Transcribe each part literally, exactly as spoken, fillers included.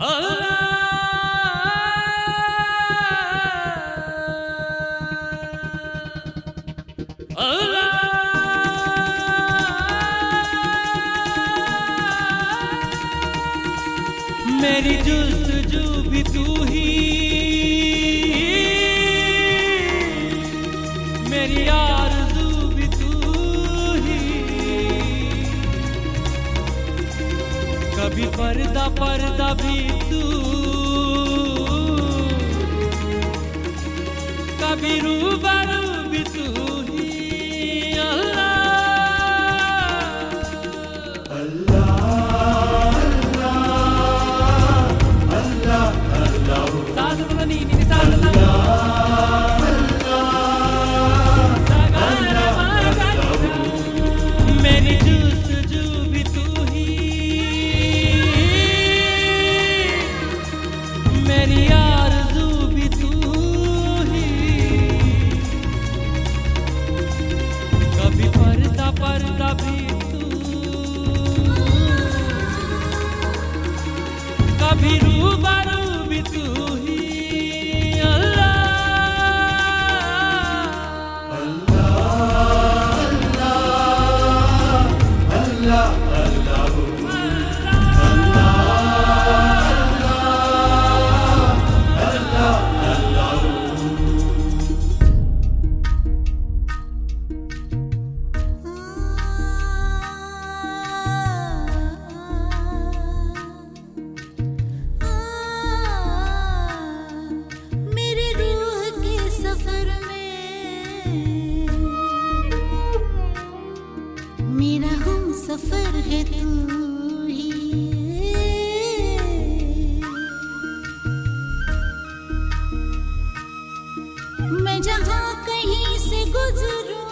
मेरी जुस्तजू भी तू ही, मेरी आरज़ू भी तू ही। कभी पर्दा पर्दा भी तू, कभी रूबरू भी तू ही। मेरी जुस्तजू भी तू ही, मेरी आरज़ू भी तू ही। कभी पर्दा पर्दा भी तू, कभी रूबरू भी तू ही। मेरा हम सफर है तू ही। मैं जहाँ कहीं से गुजरूं,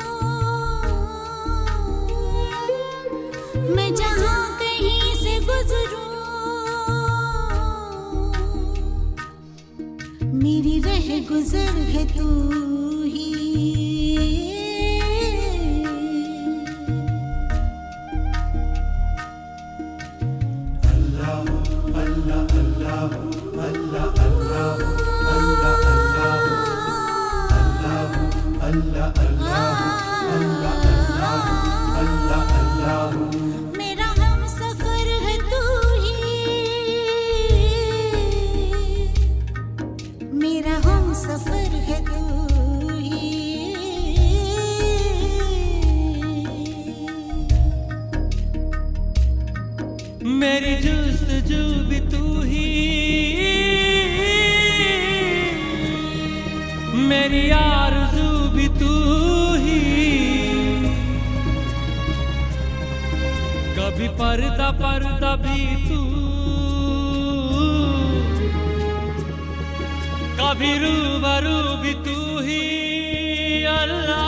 मैं जहाँ कहीं से गुजरूं, मेरी रह गुजर है तू ही। मेरा हम सफर है तू ही, मेरा हम सफर है तू ही। मेरी जुस्तजू भी तू ही, मेरी आरज़ू भी तू ही। कभी पर्दा पर्दा भी तू, कभी रूबरू भी तू ही। अल्लाह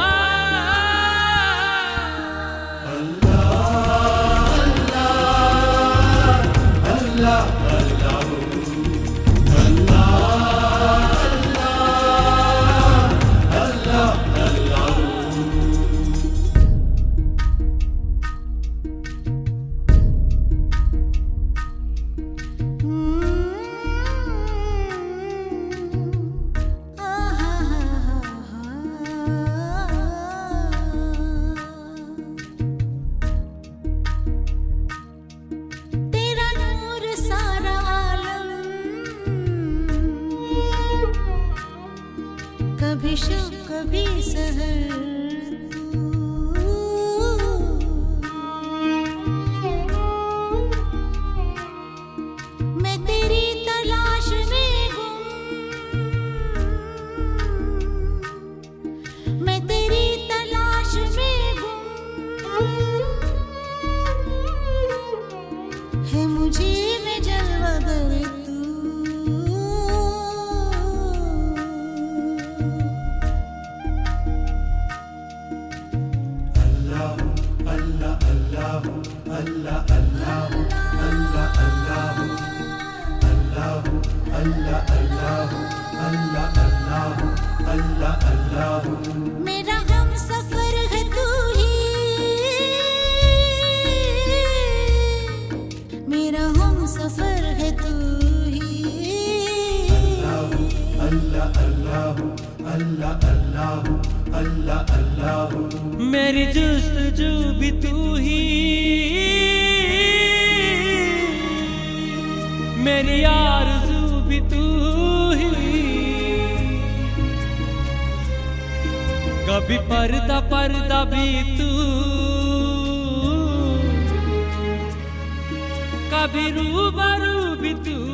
कभी शब कभी सहर, मैं तेरी तलाश में गुम, मैं तेरी तलाश में गुम। है मुझे में जलवागर तू, मेरा हम सफर है तू ही, मेरा हम सफर है तू ही। अल्लाह अल्लाह अल्लाह अल्लाह अल्लाह अल्लाह। मेरी जुस्तजू भी तू ही, मेरी आरज़ू भी तू ही। कभी पर्दा पर्दा भी तू, कभी रूबरू भी तू।